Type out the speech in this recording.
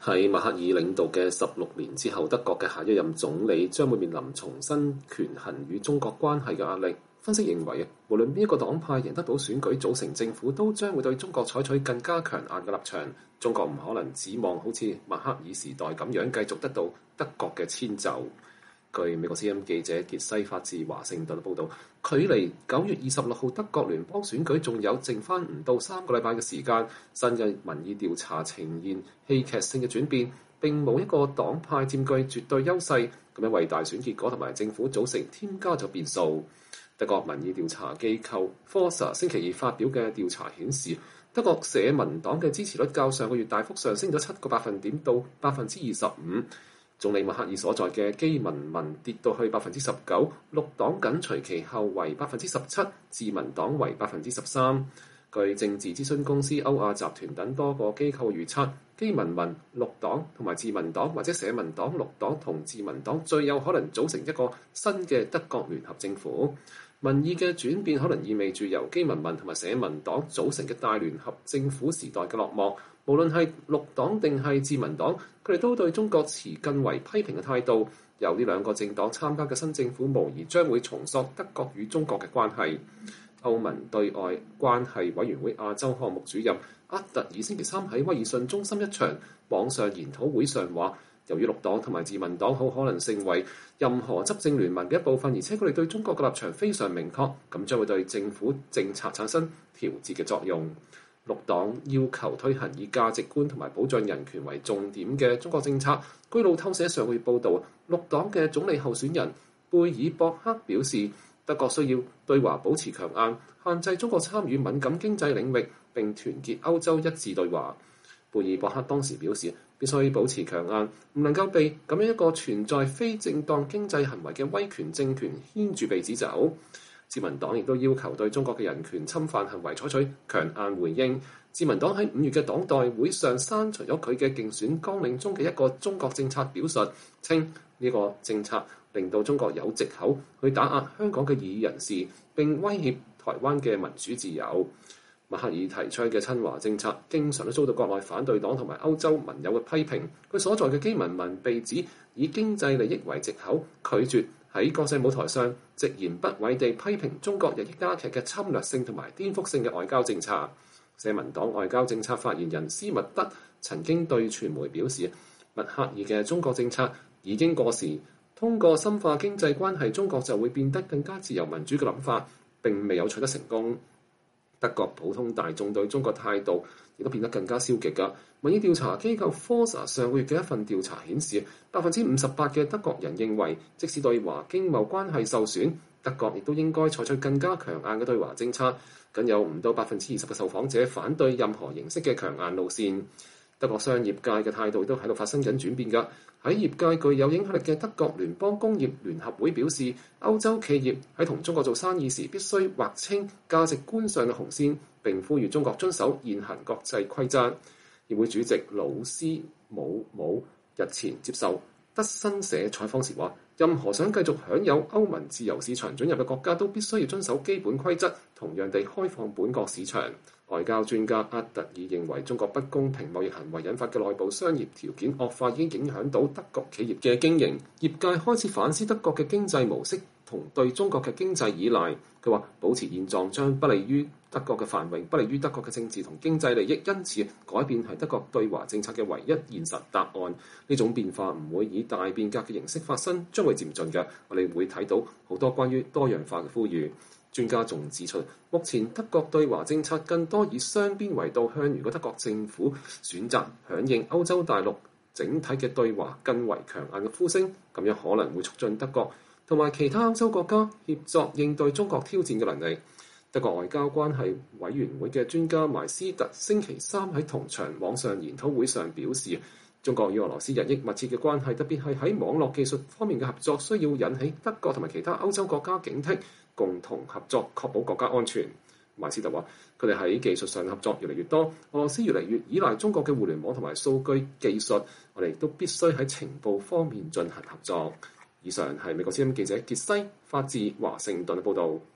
喺默克爾領導嘅16年之後，德國嘅下一任總理將會面臨重新權衡與中國關係嘅壓力。分析認為，無論邊一個黨派贏得到選舉組成政府，都將會對中國採取更加強硬嘅立場。中國唔可能指望好似默克爾時代咁樣繼續得到德國嘅遷就。據美國之音記者傑西發自華盛頓報導，距離9月26號德國聯邦選舉仲有剩翻唔到3個禮拜嘅時間，新嘅民意調查呈現戲劇性嘅轉變，並冇一個黨派佔據絕對優勢，咁樣為大選結果同埋政府組成添加咗變數。德國民意調查機構 Forsa 星期二發表嘅調查顯示，德國社民黨嘅支持率較上個月大幅上升咗7個百分點到25%。總理默克爾所在嘅基民盟跌到去19%，綠黨緊隨其後為17%，自民黨為13%。據政治諮詢公司歐亞集團等多個機構預測，基民盟、綠黨同埋自民黨或者社民黨、綠黨同自民黨最有可能組成一個新嘅德國聯合政府。民意嘅轉變可能意味住由基民盟同埋社民黨組成嘅大聯合政府時代嘅落幕。無論係綠黨定係自民黨，佢哋都對中國持更為批評嘅態度。由呢兩個政黨參加嘅新政府，無疑將會重塑德國與中國嘅關係。歐盟對外關係委員會亞洲項目主任厄特爾星期三喺威爾遜中心一場網上研討會上話，由於綠黨同埋自民黨好可能成為任何執政聯盟嘅一部分，而且佢哋對中國嘅立場非常明確，咁將會對政府政策產生調節嘅作用。綠黨要求推行以價值觀同埋保障人權為重點嘅中國政策。據路透社上個月報導，綠黨嘅總理候選人貝爾博克表示，德國需要對華保持強硬，限制中國參與敏感經濟領域，並團結歐洲一致對華。貝爾博克當時表示，必須保持強硬，唔能夠被咁樣一個存在非正當經濟行為嘅威權政權牽住鼻子走。自民黨亦都要求對中國嘅人權侵犯行為採取強硬回應。自民黨喺5月嘅黨代會上刪除咗佢嘅競選綱領中嘅一個中國政策表述，稱呢個政策令到中國有藉口去打壓香港嘅異議人士，並威脅台灣嘅民主自由。默克爾提出嘅親華政策經常都遭到國內反對黨同埋歐洲盟友嘅批評。佢所在嘅基民盟被指以經濟利益為藉口，拒絕喺國際舞台上直言不諱地批評中國日益加劇嘅侵略性同埋顛覆性嘅外交政策。社民黨外交政策發言人斯密德曾經對傳媒表示，默克爾嘅中國政策已經過時，通過深化經濟關係，中國就會變得更加自由民主嘅諗法並未有取得成功。德國普通大眾對中國態度亦都變得更加消極㗎。民意調查機構 Forsa 上個月嘅一份調查顯示，58%嘅德國人認為，即使對華經貿關係受損，德國亦都應該採取更加強硬嘅對華政策。僅有唔到20%嘅受訪者反對任何形式嘅強硬路線。德國商業界嘅態度都喺度發生緊轉變㗎。喺業界具有影響力嘅德國聯邦工業聯合會表示，歐洲企業喺同中國做生意時必須劃清價值觀上嘅紅線，並呼籲中國遵守現行國際規則。協會主席魯斯姆日前接受德新社採訪時話，任何想繼續享有歐盟自由市場准入嘅國家都必須要遵守基本規則，同樣地開放本國市場。外交專家厄特爾認為，中國不公平貿易行為引發嘅內部商業條件惡化已經影響到德國企業嘅經營，業界開始反思德國嘅經濟模式同對中國嘅經濟依賴。佢話保持現狀將不利於德國嘅繁榮，不利於德國嘅政治同經濟利益，因此改變係德國對華政策嘅唯一現實答案。呢種變化唔會以大變革嘅形式發生，將會漸進嘅。我哋會睇到好多關於多樣化嘅呼籲。專家仲指出，目前德國對華政策更多以雙邊為導向，如果德國政府選擇響應歐洲大陸整體嘅對華更為強硬嘅呼聲，咁樣可能會促進德國同埋其他歐洲國家協作應對中國挑戰嘅能力。德國外交關係委員會嘅專家邁斯特星期三喺同場網上研討會上表示，中國與俄羅斯日益密切嘅關係，特別係喺網絡技術方面嘅合作，需要引起德國同埋其他歐洲國家警惕，共同合作確保國家安全。邁斯特話，佢哋喺技術上合作越嚟越多，俄羅斯越嚟越依賴中國嘅互聯網同埋數據技術，我哋亦都必須喺情報方面進行合作。以上係美國之音記者傑西發自華盛頓嘅報導。